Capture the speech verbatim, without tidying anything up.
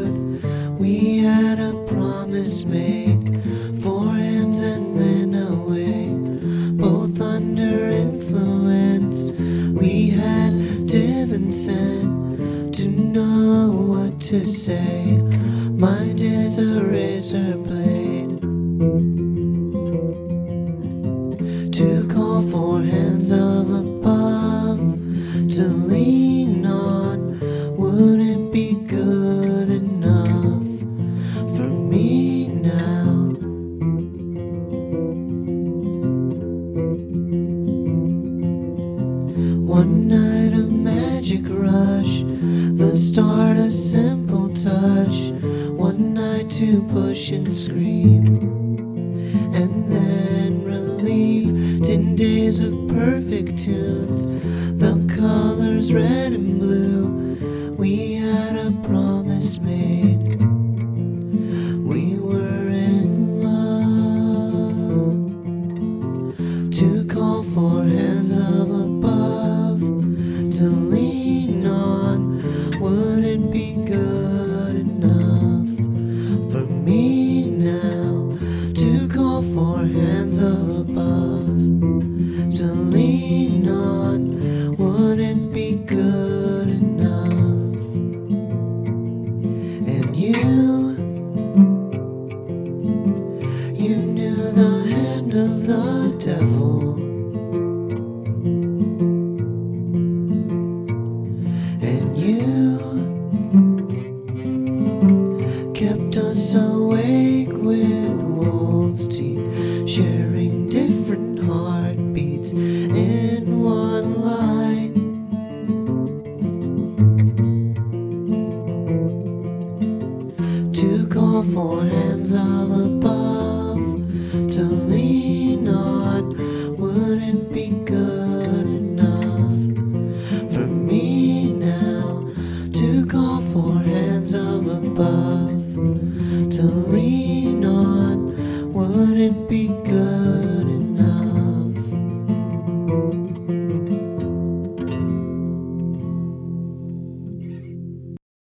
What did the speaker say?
truth. We had a promise made, four hands and then away, both under influence. We had divine scent to know what to say. Mind is a razor blade to call for hands of above to lean on. Wouldn't be good enough for me now. One night of magic rush, the start of simple touch. One night to push and scream, and then relief. Ten days of perfect tunes, the colors red and blue. We had a promise made, we were in love, to call for hands of above to lean on. Wouldn't be good enough for me now, to call for hands of above to lean on. Wouldn't be good enough. And you, you knew the hand of the devil, and you kept us awake with wolves' teeth, sharing different heartbeats in one light. To call for hands of above to lean on. Wouldn't be good